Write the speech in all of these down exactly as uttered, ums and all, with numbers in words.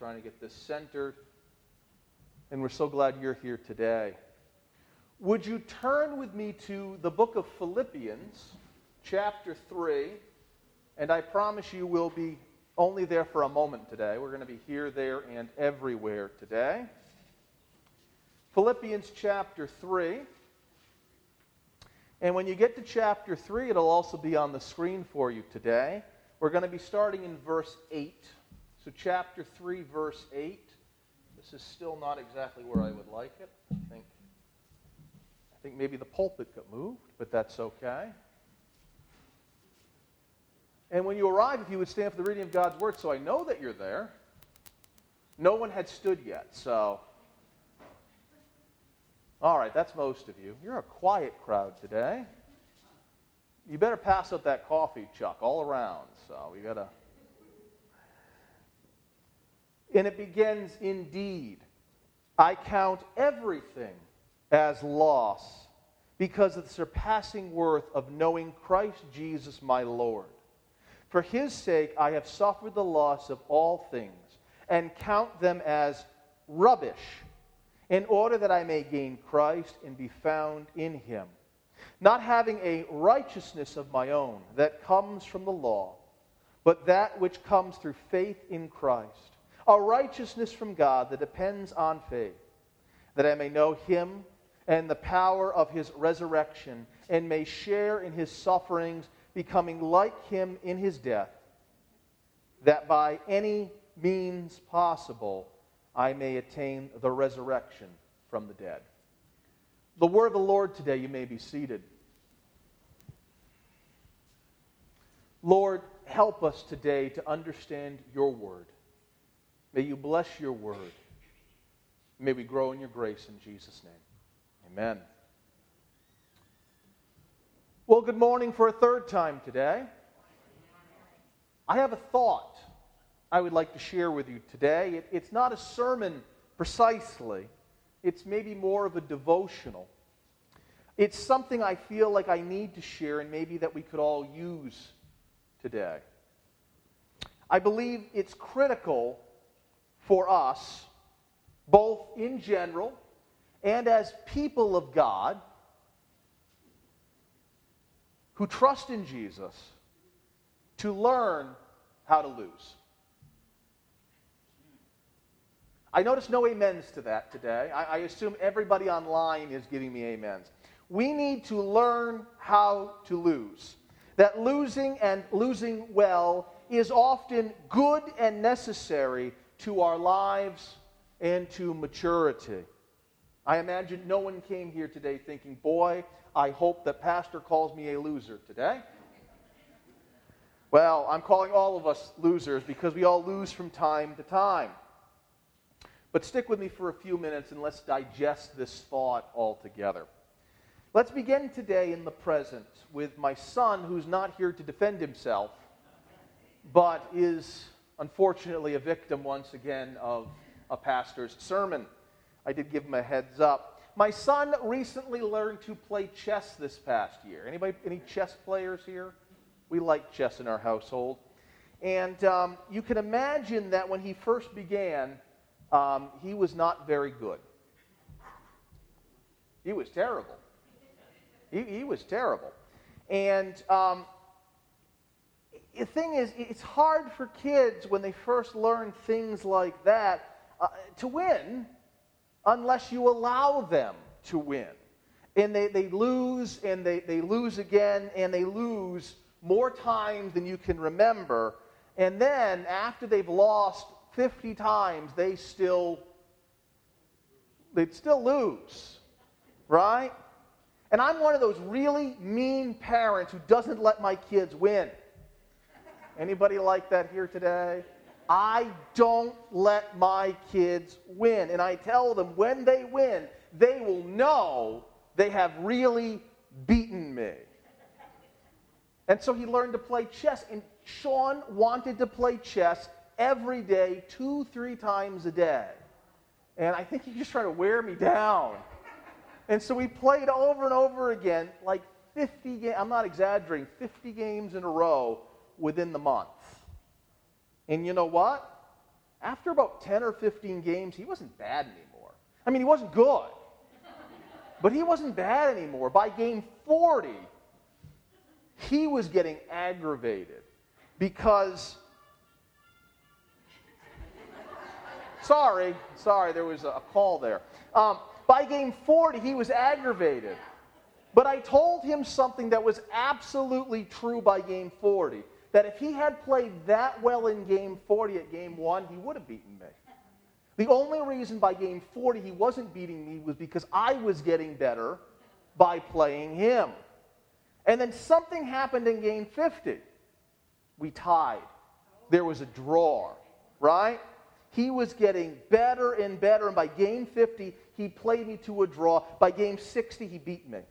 trying to get this centered. And we're so glad you're here today. Would you turn with me to the book of Philippians, chapter three? And I promise you we'll be only there for a moment today. We're going to be here, there, and everywhere today. Philippians chapter three. And when you get to chapter three, it'll also be on the screen for you today. We're going to be starting in verse eight. So chapter three, verse eight. This is still not exactly where I would like it. I think, I think maybe the pulpit got moved, but that's okay. And when you arrive, if you would stand for the reading of God's Word, so I know that you're there. No one had stood yet, so... All right, that's most of you. You're a quiet crowd today. You better pass out that coffee, Chuck, all around. So we got to... And it begins, indeed, I count everything as loss because of the surpassing worth of knowing Christ Jesus my Lord. For his sake I have suffered the loss of all things and count them as rubbish, in order that I may gain Christ and be found in him, not having a righteousness of my own that comes from the law, but that which comes through faith in Christ, a righteousness from God that depends on faith, that I may know him and the power of his resurrection, and may share in his sufferings, becoming like him in his death, that by any means possible I may attain the resurrection from the dead. The word of the Lord today, you may be seated. Lord, help us today to understand your word. May you bless your word. May we grow in your grace in Jesus' name. Amen. Well, good morning for a third time today. I have a thought I would like to share with you today. It, it's not a sermon precisely. It's maybe more of a devotional. It's something I feel like I need to share and maybe that we could all use today. I believe it's critical for us, both in general and as people of God who trust in Jesus, to learn how to lose. I notice no amens to that today. I, I assume everybody online is giving me amens. We need to learn how to lose. That losing and losing well is often good and necessary to our lives and to maturity. I imagine no one came here today thinking, boy, I hope that Pastor calls me a loser today. Well, I'm calling all of us losers because we all lose from time to time. But stick with me for a few minutes and let's digest this thought altogether. Let's begin today in the present with my son, who's not here to defend himself, but is unfortunately a victim once again of a pastor's sermon. I did give him a heads up. My son recently learned to play chess this past year. Anybody, any chess players here? We like chess in our household. And um, you can imagine that when he first began, Um, he was not very good. He was terrible. He, he was terrible. And um, the thing is, it's hard for kids when they first learn things like that uh, to win unless you allow them to win. And they, they lose, and they, they lose again, and they lose more times than you can remember. And then, after they've lost fifty times, they still, they'd still lose, right? And I'm one of those really mean parents who doesn't let my kids win. Anybody like that here today? I don't let my kids win. And I tell them when they win, they will know they have really beaten me. And so he learned to play chess. And Sean wanted to play chess every day, two, three times a day. And I think he just tried to wear me down. And so we played over and over again, like fifty games, I'm not exaggerating, fifty games in a row within the month. And you know what? after about ten or fifteen games, he wasn't bad anymore. I mean, he wasn't good, but he wasn't bad anymore. By game forty, he was getting aggravated because, sorry, sorry, there was a call there. Um, by game forty, he was aggravated. But I told him something that was absolutely true by game forty, that if he had played that well in game forty at game one, he would have beaten me. The only reason by game forty he wasn't beating me was because I was getting better by playing him. And then something happened in game fifty. We tied. There was a draw, right? He was getting better and better, and by game fifty, he played me to a draw. By game sixty, he beat me.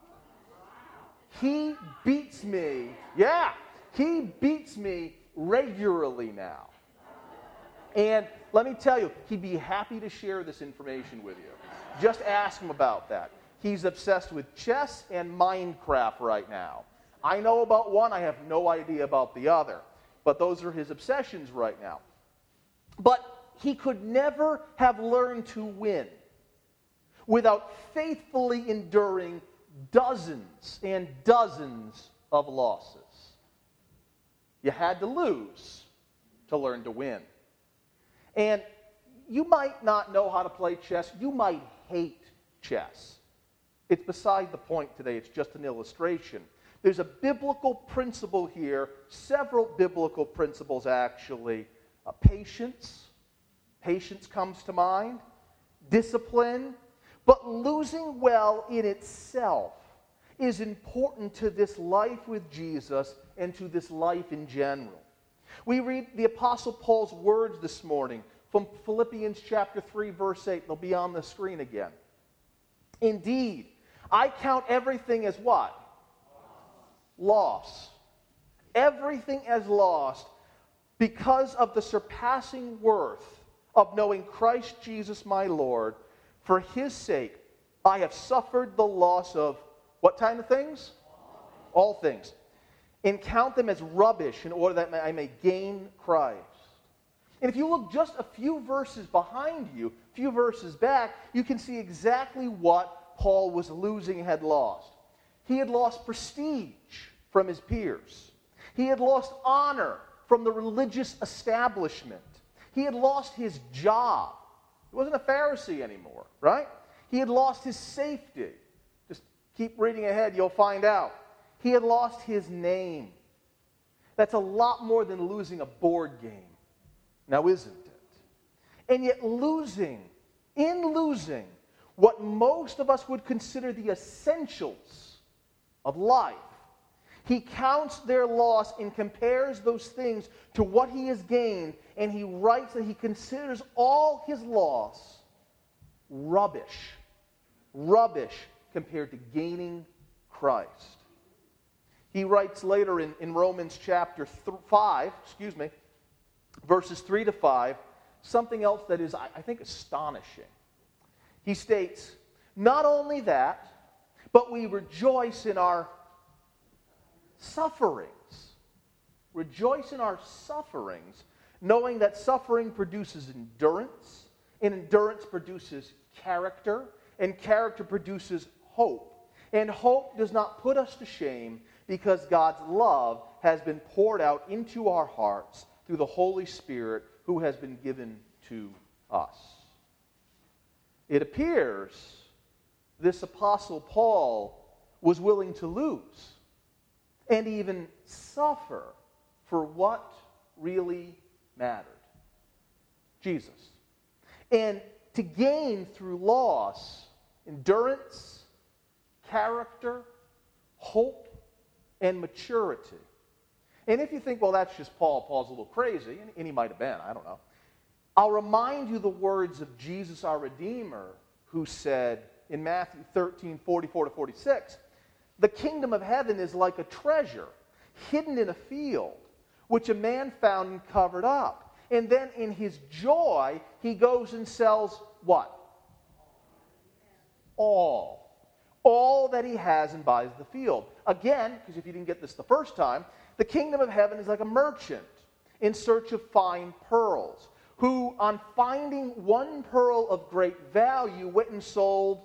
He beats me, yeah, he beats me regularly now. And let me tell you, he'd be happy to share this information with you. Just ask him about that. He's obsessed with chess and Minecraft right now. I know about one, I have no idea about the other. But those are his obsessions right now. But he could never have learned to win without faithfully enduring dozens and dozens of losses. You had to lose to learn to win. And you might not know how to play chess. You might hate chess. It's beside the point today. It's just an illustration. There's a biblical principle here, several biblical principles actually. Uh, patience. Patience comes to mind. Discipline. But losing well in itself is important to this life with Jesus and to this life in general. We read the Apostle Paul's words this morning from Philippians chapter three, verse eight. They'll be on the screen again. Indeed, I count everything as what? Loss. Everything as lost because of the surpassing worth of knowing Christ Jesus my Lord. For his sake, I have suffered the loss of what kind of things? All things. And count them as rubbish in order that I may gain Christ. And if you look just a few verses behind you, a few verses back, you can see exactly what Paul was losing and had lost. He had lost prestige from his peers. He had lost honor from the religious establishment. He had lost his job. He wasn't a Pharisee anymore, right? He had lost his safety. Just keep reading ahead, you'll find out. He had lost his name. That's a lot more than losing a board game. Now, isn't it? And yet losing, in losing, what most of us would consider the essentials of life, he counts their loss and compares those things to what he has gained, and he writes that he considers all his loss rubbish. Rubbish compared to gaining Christ. He writes later in, in Romans chapter five, excuse me, verses three to five, something else that is, I, I think, astonishing. He states, not only that, but we rejoice in our sufferings. Rejoice in our sufferings, knowing that suffering produces endurance, and endurance produces character, and character produces hope. And hope does not put us to shame, because God's love has been poured out into our hearts through the Holy Spirit who has been given to us. It appears this Apostle Paul was willing to lose and even suffer for what really mattered. Jesus. And to gain through loss, endurance, character, hope, and maturity. And if you think, well, that's just Paul, Paul's a little crazy, and, and he might have been, I don't know. I'll remind you the words of Jesus our Redeemer, who said in Matthew thirteen, forty-four to forty-six, the kingdom of heaven is like a treasure hidden in a field, which a man found and covered up. And then in his joy, he goes and sells what? All. All that he has and buys the field. Again, because if you didn't get this the first time, the kingdom of heaven is like a merchant in search of fine pearls, who, on finding one pearl of great value, went and sold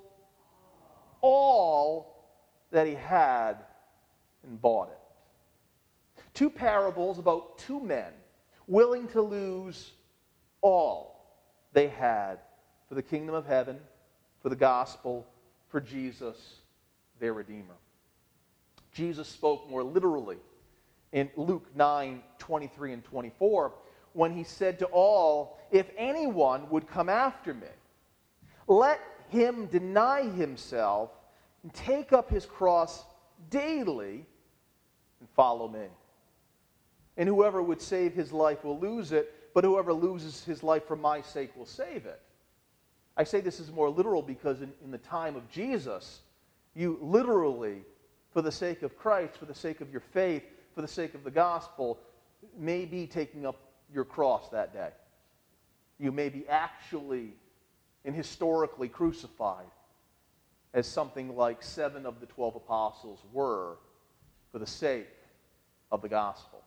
all that he had and bought it. Two parables about two men willing to lose all they had for the kingdom of heaven, for the gospel, for Jesus, their Redeemer. Jesus spoke more literally in Luke nine, twenty-three and twenty-four, when he said to all, "If anyone would come after me, let him deny himself and take up his cross daily and follow me. And whoever would save his life will lose it, but whoever loses his life for my sake will save it." I say this is more literal because in, in the time of Jesus, you literally, for the sake of Christ, for the sake of your faith, for the sake of the gospel, may be taking up your cross that day. You may be actually and historically crucified, as something like seven of the twelve apostles were for the sake of the gospel.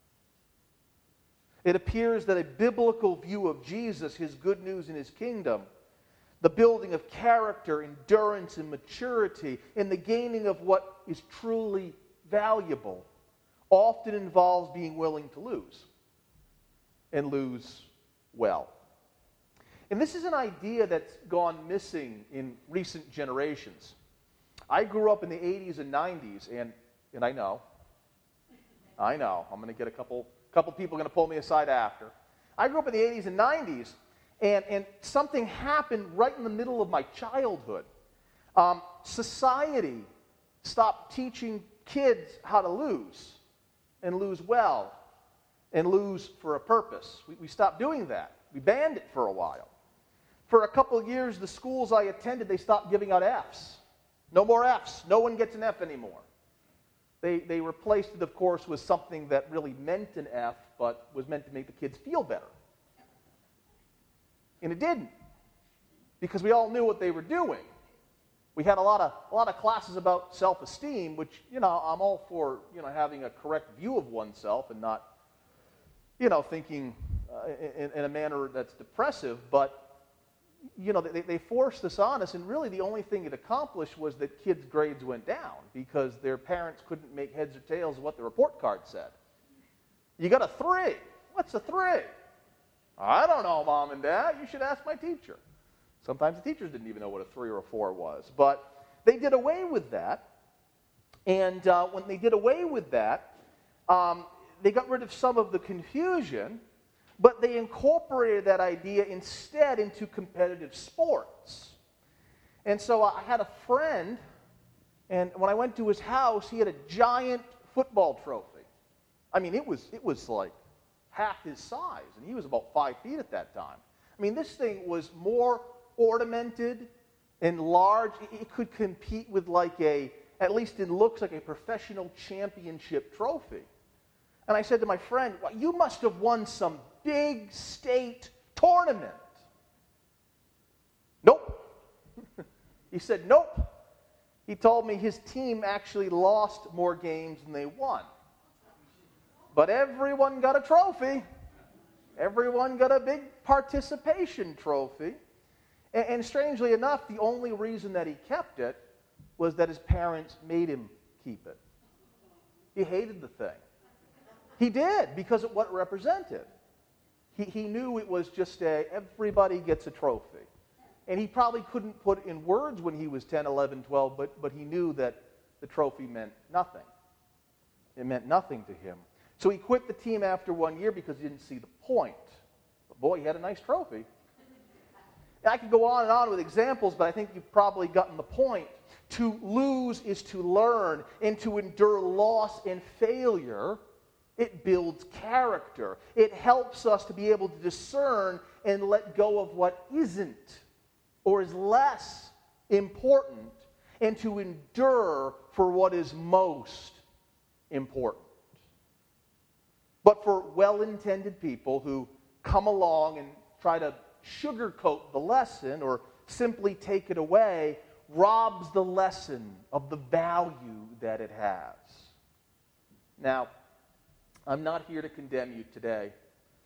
It appears that a biblical view of Jesus, his good news and his kingdom, the building of character, endurance, and maturity, and the gaining of what is truly valuable, often involves being willing to lose, and lose well. And this is an idea that's gone missing in recent generations. I grew up in the eighties and nineties, and, and I know, I know, I'm going to get a couple, couple people going to pull me aside after. I grew up in the eighties and nineties, and, and something happened right in the middle of my childhood. Um, society stopped teaching kids how to lose, and lose well, and lose for a purpose. We, we stopped doing that. We banned it for a while. For a couple of years, the schools I attended, they stopped giving out Fs. No more Fs. No one gets an F anymore. They, they replaced it, of course, with something that really meant an F, but was meant to make the kids feel better. And it didn't, because we all knew what they were doing. We had a lot of a lot of classes about self-esteem, which, you know, I'm all for, you know, having a correct view of oneself and not, you know, thinking uh, in, in a manner that's depressive, but you know, they, they forced this on us, and really the only thing it accomplished was that kids' grades went down because their parents couldn't make heads or tails of what the report card said. You got a three. What's a three? I don't know, Mom and Dad. You should ask my teacher. Sometimes the teachers didn't even know what a three or a four was. But they did away with that, and uh, when they did away with that, um, they got rid of some of the confusion, but they incorporated that idea instead into competitive sports. And so I had a friend, and when I went to his house, he had a giant football trophy. I mean, it was it was like half his size, and he was about five feet at that time. I mean, this thing was more ornamented and large. It could compete with like a, at least in looks, like a professional championship trophy. And I said to my friend, well, you must have won some big state tournament. Nope. He said, nope. He told me his team actually lost more games than they won. But everyone got a trophy. Everyone got a big participation trophy. And, and strangely enough, the only reason that he kept it was that his parents made him keep it. He hated the thing. He did, because of what it represented. He, he knew it was just a, everybody gets a trophy. And he probably couldn't put it in words when he was ten, eleven, twelve, but, but he knew that the trophy meant nothing. It meant nothing to him. So he quit the team after one year because he didn't see the point. But boy, he had a nice trophy. And I could go on and on with examples, but I think you've probably gotten the point. To lose is to learn, and to endure loss and failure. It builds character. It helps us to be able to discern and let go of what isn't or is less important, and to endure for what is most important. But for well-intended people who come along and try to sugarcoat the lesson or simply take it away, robs the lesson of the value that it has. Now, I'm not here to condemn you today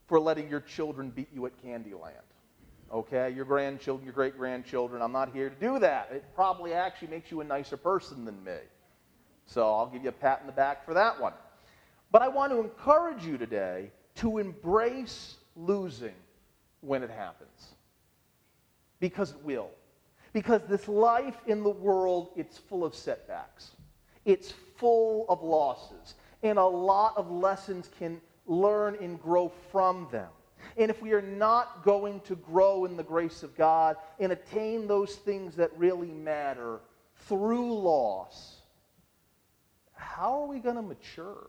for letting your children beat you at Candyland. Okay? Your grandchildren, your great-grandchildren, I'm not here to do that. It probably actually makes you a nicer person than me. So I'll give you a pat in the back for that one. But I want to encourage you today to embrace losing when it happens. Because it will. Because this life in the world, it's full of setbacks. It's full of losses. And a lot of lessons can learn and grow from them. And if we are not going to grow in the grace of God and attain those things that really matter through loss, how are we going to mature?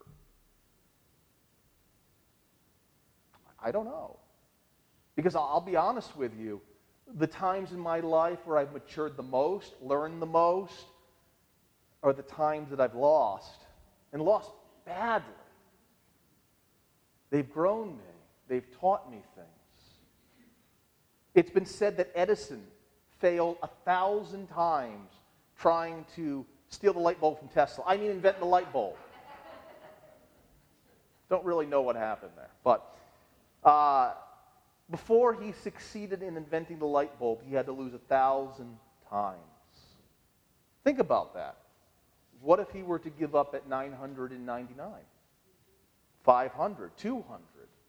I don't know. Because I'll be honest with you, the times in my life where I've matured the most, learned the most, are the times that I've lost, and lost badly. They've grown me. They've taught me things. It's been said that Edison failed a thousand times trying to steal the light bulb from Tesla. I mean, invent the light bulb. Don't really know what happened there. But uh, before he succeeded in inventing the light bulb, he had to lose a thousand times. Think about that. What if he were to give up at nine hundred ninety-nine? five hundred, two hundred.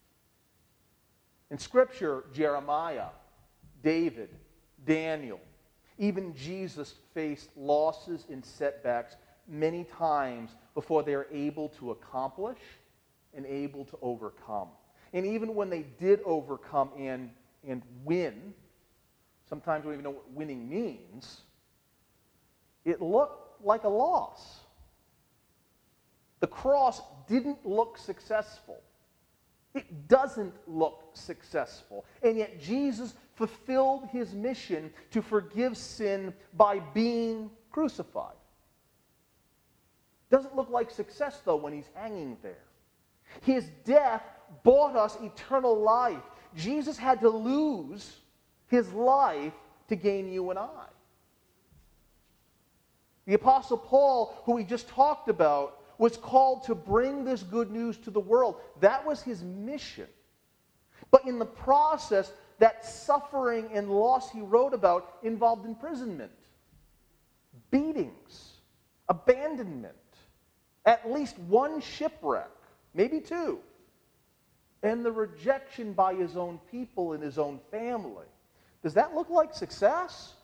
In Scripture, Jeremiah, David, Daniel, even Jesus faced losses and setbacks many times before they were able to accomplish and able to overcome. And even when they did overcome and, and win, sometimes we don't even know what winning means, it looked like a loss. The cross didn't look successful. It doesn't look successful. And yet Jesus fulfilled his mission to forgive sin by being crucified. Doesn't look like success, though, when he's hanging there. His death bought us eternal life. Jesus had to lose his life to gain you and I. The Apostle Paul, who we just talked about, was called to bring this good news to the world. That was his mission. But in the process, that suffering and loss he wrote about involved imprisonment, beatings, abandonment, at least one shipwreck, maybe two, and the rejection by his own people and his own family. Does that look like success?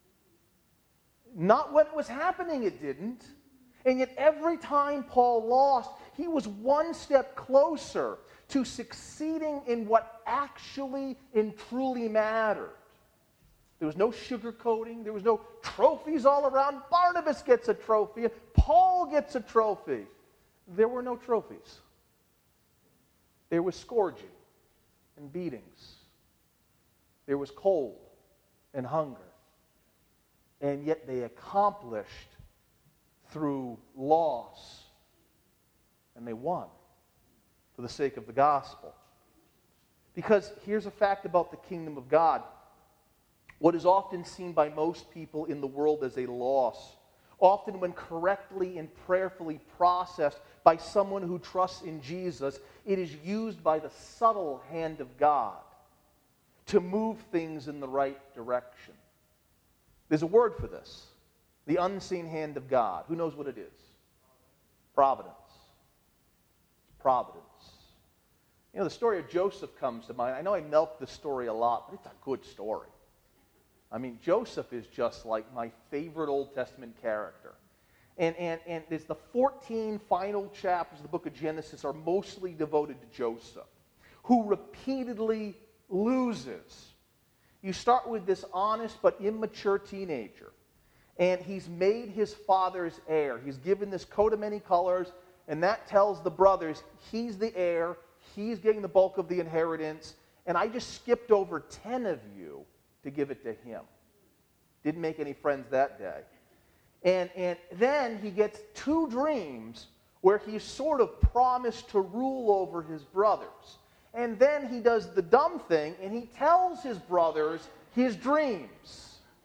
Not when it was happening, it didn't. And yet every time Paul lost, he was one step closer to succeeding in what actually and truly mattered. There was no sugarcoating. There was no trophies all around. Barnabas gets a trophy. Paul gets a trophy. There were no trophies. There was scourging and beatings. There was cold and hunger. And yet they accomplished through loss, and they won for the sake of the gospel. Because here's a fact about the kingdom of God. What is often seen by most people in the world as a loss, often when correctly and prayerfully processed by someone who trusts in Jesus, it is used by the subtle hand of God to move things in the right direction. There's a word for this. The unseen hand of God. Who knows what it is? Providence. Providence. You know, the story of Joseph comes to mind. I know I milk the story a lot, but it's a good story. I mean, Joseph is just like my favorite Old Testament character. And, and, and there's the fourteen final chapters of the book of Genesis are mostly devoted to Joseph, who repeatedly loses. You start with this honest but immature teenager. And he's made his father's heir. He's given this coat of many colors, and that tells the brothers he's the heir, he's getting the bulk of the inheritance, and I just skipped over ten of you to give it to him. Didn't make any friends that day. And, and then he gets two dreams where he's sort of promised to rule over his brothers. And then he does the dumb thing, and he tells his brothers his dreams.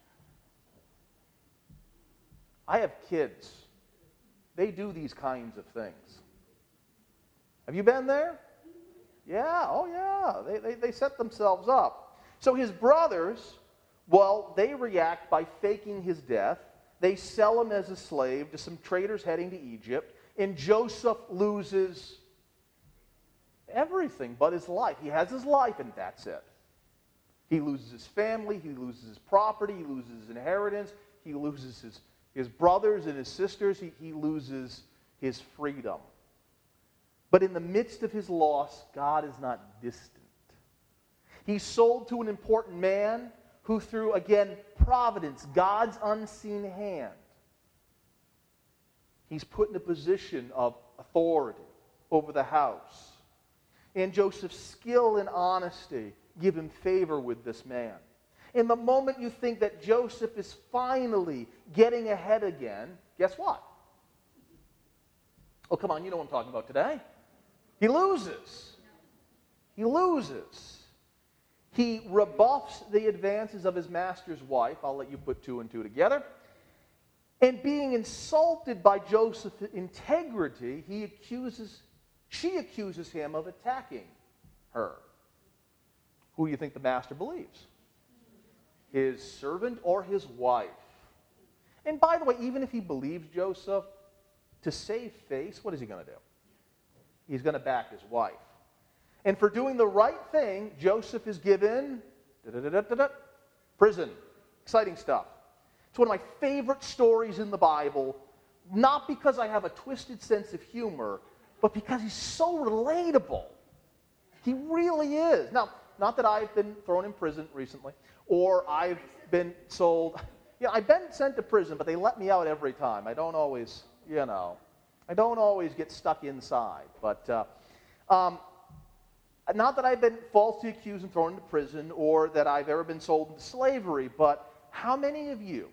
I have kids. They do these kinds of things. Have you been there? Yeah, oh yeah, they, they, they set themselves up. So his brothers, well, they react by faking his death. They sell him as a slave to some traders heading to Egypt, and Joseph loses everything but his life. He has his life, and that's it. He loses his family, he loses his property, he loses his inheritance, he loses his, his brothers and his sisters, he, he loses his freedom. But in the midst of his loss, God is not distant. He's sold to an important man who, through, again, providence, God's unseen hand, he's put in a position of authority over the house. And Joseph's skill and honesty give him favor with this man. In the moment you think that Joseph is finally getting ahead again, guess what? Oh, come on, you know what I'm talking about today. He loses. He loses. He rebuffs the advances of his master's wife. I'll let you put two and two together. And being insulted by Joseph's integrity, he accuses, she accuses him of attacking her. Who do you think the master believes? His servant or his wife? And by the way, even if he believes Joseph, to save face, what is he going to do? He's going to back his wife. And for doing the right thing, Joseph is given prison. Exciting stuff. It's one of my favorite stories in the Bible, not because I have a twisted sense of humor, but because he's so relatable. He really is. Now, not that I've been thrown in prison recently, or I've been sold. You know, I've been sent to prison, but they let me out every time. I don't always, you know, I don't always get stuck inside. But uh, um, not that I've been falsely accused and thrown into prison, or that I've ever been sold into slavery, but how many of you,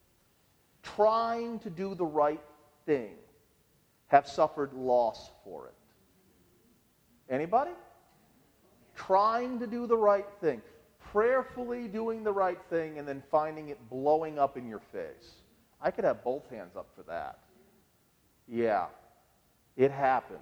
trying to do the right thing, have suffered loss for it? Anybody? Trying to do the right thing, prayerfully doing the right thing, and then finding it blowing up in your face. I could have both hands up for that. Yeah, it happens.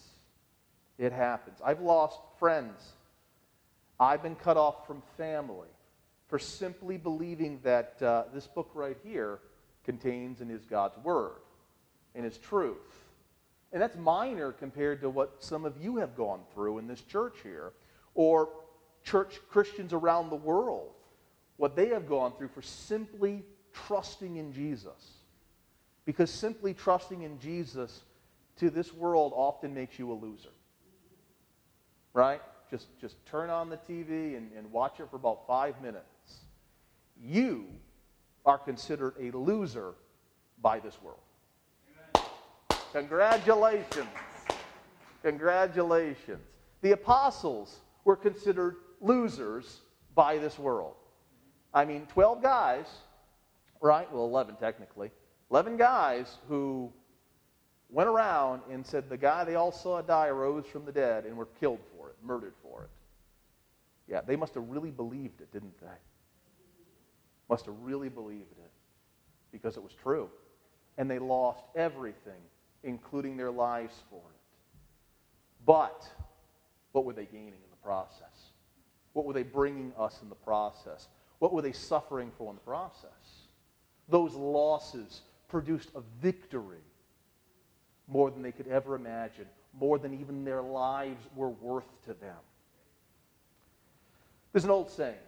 It happens. I've lost friends. I've been cut off from family for simply believing that uh, this book right here contains and is God's Word and is truth. And that's minor compared to what some of you have gone through in this church here, or church Christians around the world, what they have gone through for simply trusting in Jesus. Because simply trusting in Jesus to this world often makes you a loser. Right? Just, just turn on the T V and, and watch it for about five minutes. You are considered a loser by this world. Amen. Congratulations. Congratulations. The apostles were considered losers by this world. I mean, twelve guys, right? Well, eleven technically. eleven guys who went around and said the guy they all saw die arose from the dead and were killed for it, murdered for it. Yeah, they must have really believed it, didn't they? Must have really believed it because it was true. And they lost everything, including their lives for it. But what were they gaining in the process? What were they bringing us in the process? What were they suffering for in the process? Those losses produced a victory more than they could ever imagine, more than even their lives were worth to them. There's an old saying,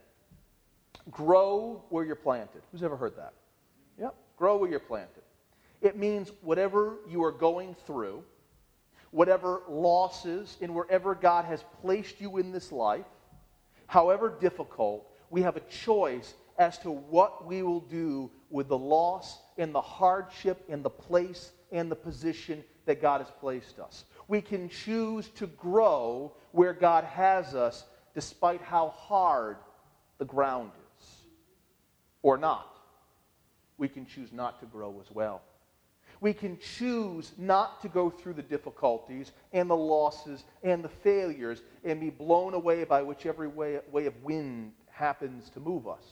grow where you're planted. Who's ever heard that? Yep, grow where you're planted. It means whatever you are going through, whatever losses, and wherever God has placed you in this life, however difficult, we have a choice as to what we will do with the loss and the hardship and the place and the position that God has placed us. We can choose to grow where God has us despite how hard the ground is. Or not. We can choose not to grow as well. We can choose not to go through the difficulties and the losses and the failures and be blown away by whichever way, way of wind happens to move us.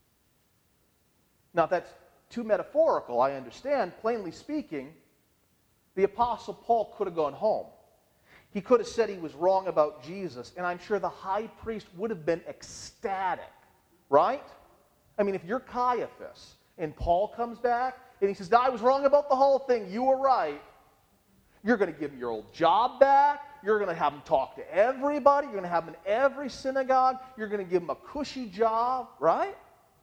Now, that's too metaphorical, I understand. Plainly speaking, the Apostle Paul could have gone home. He could have said he was wrong about Jesus, and I'm sure the high priest would have been ecstatic, right? I mean, if you're Caiaphas and Paul comes back and he says, I was wrong about the whole thing, you were right, you're going to give him your old job back, you're going to have him talk to everybody, you're going to have him in every synagogue, you're going to give him a cushy job, right?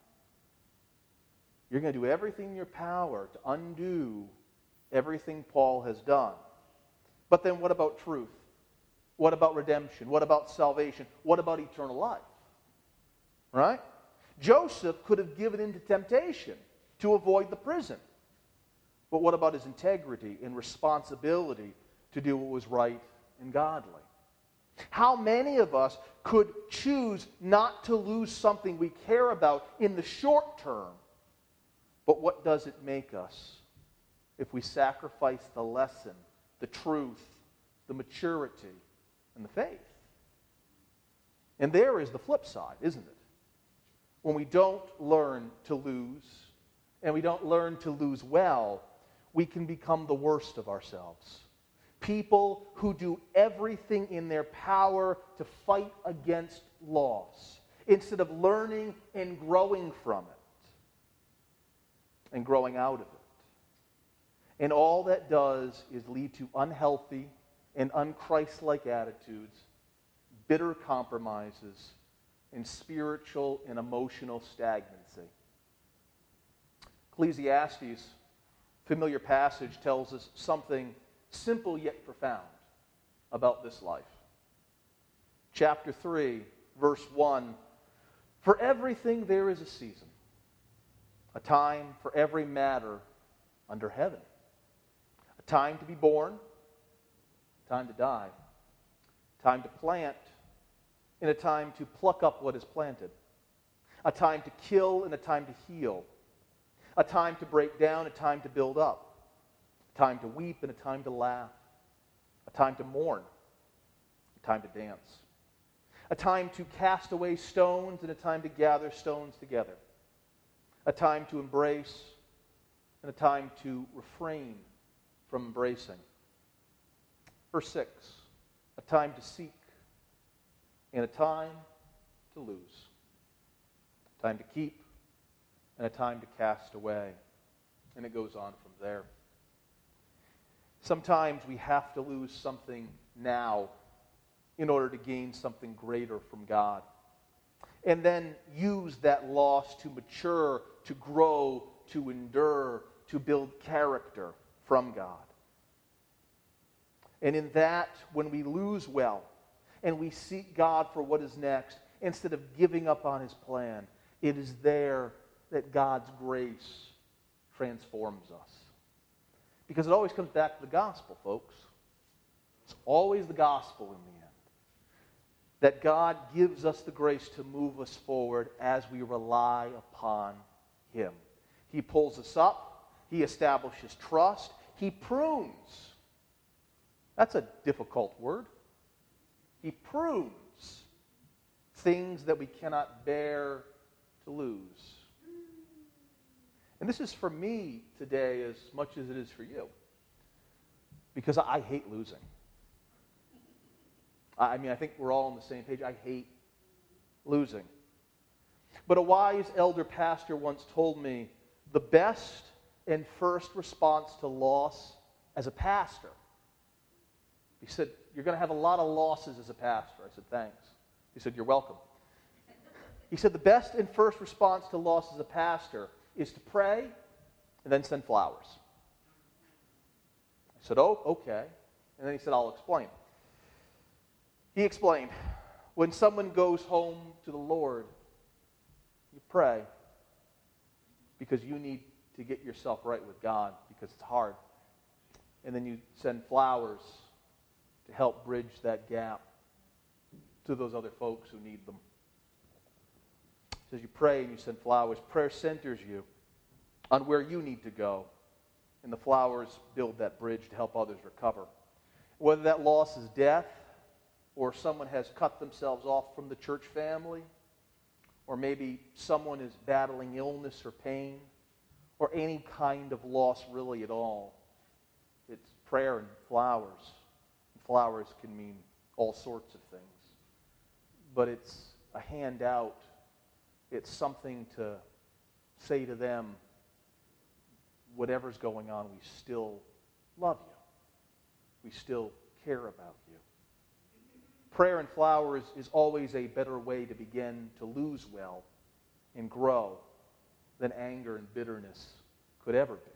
You're going to do everything in your power to undo everything Paul has done. But then what about truth? What about redemption? What about salvation? What about eternal life? Right? Joseph could have given in to temptation to avoid the prison. But what about his integrity and responsibility to do what was right and godly? How many of us could choose not to lose something we care about in the short term? But what does it make us if we sacrifice the lesson, the truth, the maturity, and the faith? And there is the flip side, isn't it? When we don't learn to lose, and we don't learn to lose well, we can become the worst of ourselves. People who do everything in their power to fight against loss, instead of learning and growing from it, and growing out of it. And all that does is lead to unhealthy and unchristlike attitudes, bitter compromises, and spiritual and emotional stagnancy. Ecclesiastes, familiar passage, tells us something simple yet profound about this life. Chapter three, verse one, for everything there is a season, a time for every matter under heaven, a time to be born, a time to die, a time to plant, and a time to pluck up what is planted, a time to kill and a time to heal, a time to break down, a time to build up, a time to weep and a time to laugh, a time to mourn, a time to dance, a time to cast away stones and a time to gather stones together, a time to embrace and a time to refrain from embracing. Verse six, a time to seek and a time to lose, a time to keep and a time to cast away. And it goes on from there. Sometimes we have to lose something now in order to gain something greater from God. And then use that loss to mature, to grow, to endure, to build character from God. And in that, when we lose well, and we seek God for what is next, instead of giving up on his plan, it is there that God's grace transforms us. Because it always comes back to the gospel, folks. It's always the gospel in the end. That God gives us the grace to move us forward as we rely upon him. He pulls us up. He establishes trust. He prunes. That's a difficult word. He prunes things that we cannot bear to lose. And this is for me today as much as it is for you. Because I hate losing. I mean, I think we're all on the same page. I hate losing. But a wise elder pastor once told me the best and first response to loss as a pastor. He said, you're going to have a lot of losses as a pastor. I said, thanks. He said, you're welcome. He said, the best and first response to loss as a pastor is to pray and then send flowers. I said, oh, okay. And then he said, I'll explain. He explained, when someone goes home to the Lord, you pray because you need to get yourself right with God because it's hard. And then you send flowers to help bridge that gap to those other folks who need them. He says you pray and you send flowers. Prayer centers you on where you need to go. And the flowers build that bridge to help others recover. Whether that loss is death, or someone has cut themselves off from the church family, or maybe someone is battling illness or pain, or any kind of loss really at all. It's prayer and flowers, Flowers can mean all sorts of things. But it's a handout. It's something to say to them, whatever's going on, we still love you. We still care about you. Prayer and flowers is always a better way to begin to lose well and grow than anger and bitterness could ever be.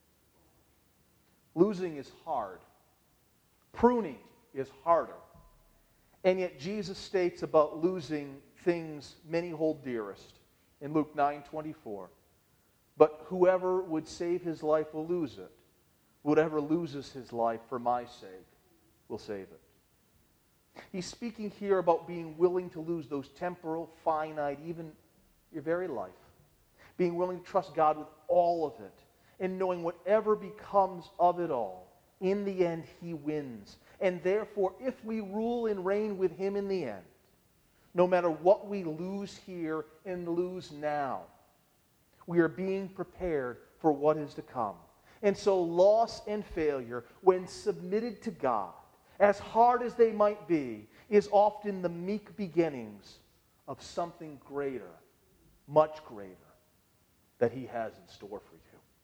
Losing is hard. Pruning is harder. And yet Jesus states about losing things many hold dearest in Luke nine twenty-four. But whoever would save his life will lose it. Whoever loses his life for my sake will save it. He's speaking here about being willing to lose those temporal, finite, even your very life. Being willing to trust God with all of it. And knowing whatever becomes of it all, in the end he wins. And therefore, if we rule and reign with him in the end, no matter what we lose here and lose now, we are being prepared for what is to come. And so loss and failure, when submitted to God, as hard as they might be, is often the meek beginnings of something greater, much greater, that he has in store for you.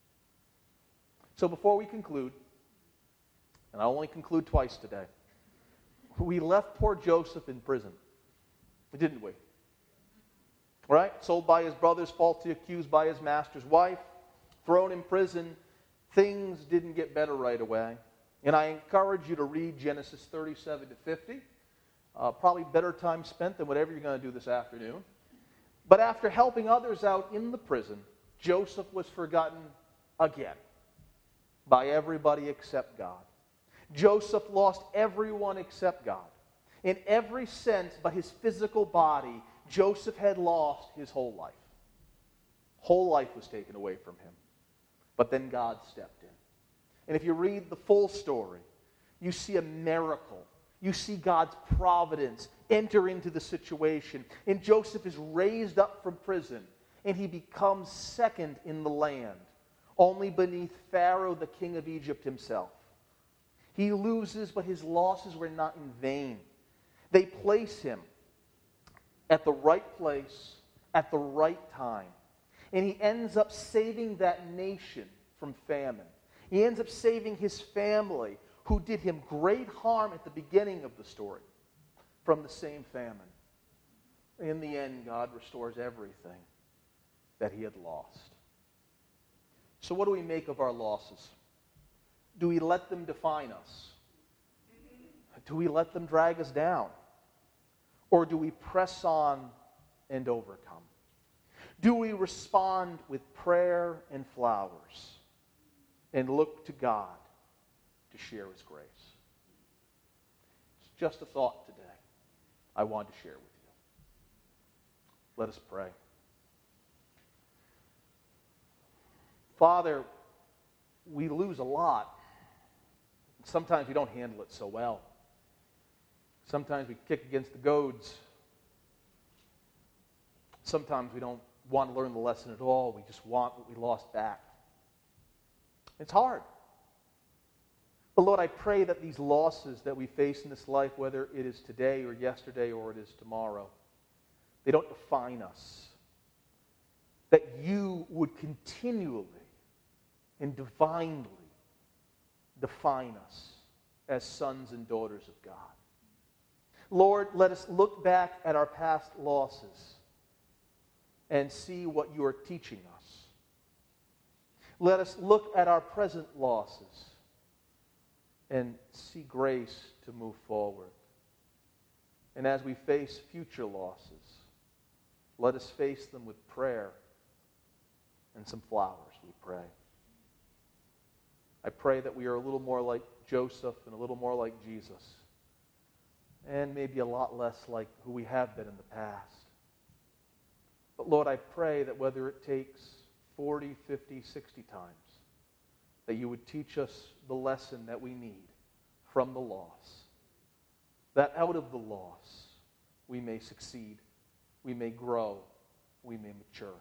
So before we conclude, and I'll only conclude twice today, we left poor Joseph in prison, didn't we? Right? Sold by his brothers, falsely accused by his master's wife, thrown in prison. Things didn't get better right away. And I encourage you to read Genesis thirty-seven to fifty. Uh, probably better time spent than whatever you're going to do this afternoon. But after helping others out in the prison, Joseph was forgotten again by everybody except God. Joseph lost everyone except God. In every sense but his physical body, Joseph had lost his whole life. Whole life was taken away from him. But then God stepped in. And if you read the full story, you see a miracle. You see God's providence enter into the situation. And Joseph is raised up from prison, and he becomes second in the land, only beneath Pharaoh, the king of Egypt himself. He loses, but his losses were not in vain. They place him at the right place, at the right time. And he ends up saving that nation from famine. He ends up saving his family, who did him great harm at the beginning of the story, from the same famine. In the end, God restores everything that he had lost. So what do we make of our losses? Do we let them define us? Do we let them drag us down? Or do we press on and overcome? Do we respond with prayer and flowers and look to God to share his grace? It's just a thought today I want to share with you. Let us pray. Father, we lose a lot. Sometimes we don't handle it so well. Sometimes we kick against the goads. Sometimes we don't want to learn the lesson at all. We just want what we lost back. It's hard. But Lord, I pray that these losses that we face in this life, whether it is today or yesterday or it is tomorrow, they don't define us. That you would continually and divinely define us as sons and daughters of God. Lord, let us look back at our past losses and see what you are teaching us. Let us look at our present losses and see grace to move forward. And as we face future losses, let us face them with prayer and some flowers, we pray. I pray that we are a little more like Joseph and a little more like Jesus, and maybe a lot less like who we have been in the past. But Lord, I pray that whether it takes forty, fifty, sixty times, that you would teach us the lesson that we need from the loss. That out of the loss, we may succeed, we may grow, we may mature.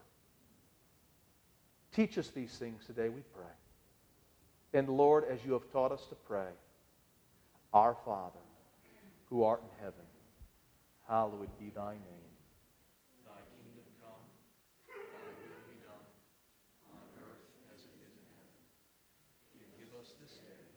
Teach us these things today, we pray. And Lord, as you have taught us to pray, Our Father, who art in heaven, hallowed be thy name. Thy kingdom come, thy will be done, on earth as it is in heaven. Give us this day